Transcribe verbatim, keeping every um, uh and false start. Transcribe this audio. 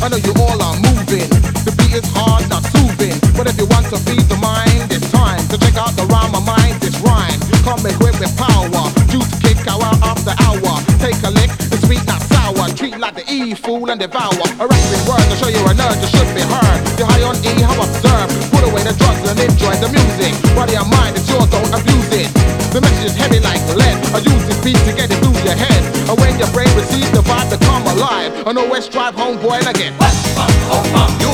I know you all are moving. The beat is hard, not soothing. But if you want to feed the mind, it's time to check out the rhyme of mine, this rhyme. Come equipped with power, juice kick hour after hour. Take a lick, it's sweet, not sour. Treat like the E, fool, and devour. A rapping word to show you a nerd, you should be heard. You're high on E, how observe. Put away the drugs and enjoy the music. Body and mind, it's yours, don't abuse it. The message is heavy like lead. I use this beat to get it through your head. And when your brain receives the vibe to come alive, I know West Drive homeboy again.